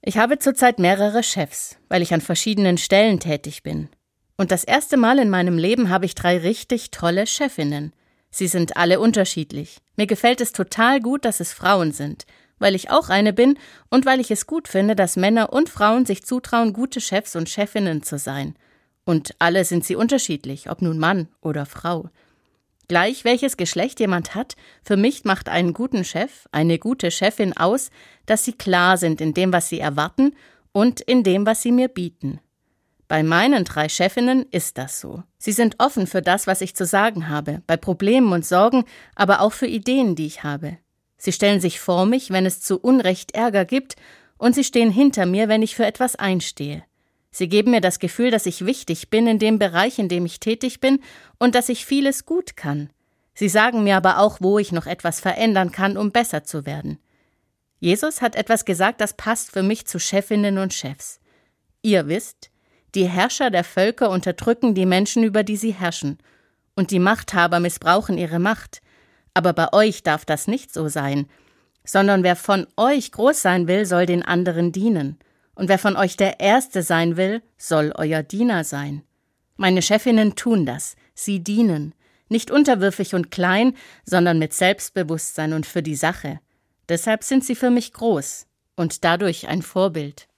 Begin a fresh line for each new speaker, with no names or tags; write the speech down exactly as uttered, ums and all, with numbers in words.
Ich habe zurzeit mehrere Chefs, weil ich an verschiedenen Stellen tätig bin. Und das erste Mal in meinem Leben habe ich drei richtig tolle Chefinnen. Sie sind alle unterschiedlich. Mir gefällt es total gut, dass es Frauen sind, weil ich auch eine bin und weil ich es gut finde, dass Männer und Frauen sich zutrauen, gute Chefs und Chefinnen zu sein. Und alle sind sie unterschiedlich, ob nun Mann oder Frau. Gleich welches Geschlecht jemand hat, für mich macht einen guten Chef, eine gute Chefin aus, dass sie klar sind in dem, was sie erwarten und in dem, was sie mir bieten. Bei meinen drei Chefinnen ist das so. Sie sind offen für das, was ich zu sagen habe, bei Problemen und Sorgen, aber auch für Ideen, die ich habe. Sie stellen sich vor mich, wenn es zu Unrecht Ärger gibt, und sie stehen hinter mir, wenn ich für etwas einstehe. Sie geben mir das Gefühl, dass ich wichtig bin in dem Bereich, in dem ich tätig bin und dass ich vieles gut kann. Sie sagen mir aber auch, wo ich noch etwas verändern kann, um besser zu werden. Jesus hat etwas gesagt, das passt für mich zu Chefinnen und Chefs. Ihr wisst, die Herrscher der Völker unterdrücken die Menschen, über die sie herrschen, und die Machthaber missbrauchen ihre Macht. Aber bei euch darf das nicht so sein, sondern wer von euch groß sein will, soll den anderen dienen. Und wer von euch der Erste sein will, soll euer Diener sein. Meine Chefinnen tun das. Sie dienen. Nicht unterwürfig und klein, sondern mit Selbstbewusstsein und für die Sache. Deshalb sind sie für mich groß und dadurch ein Vorbild.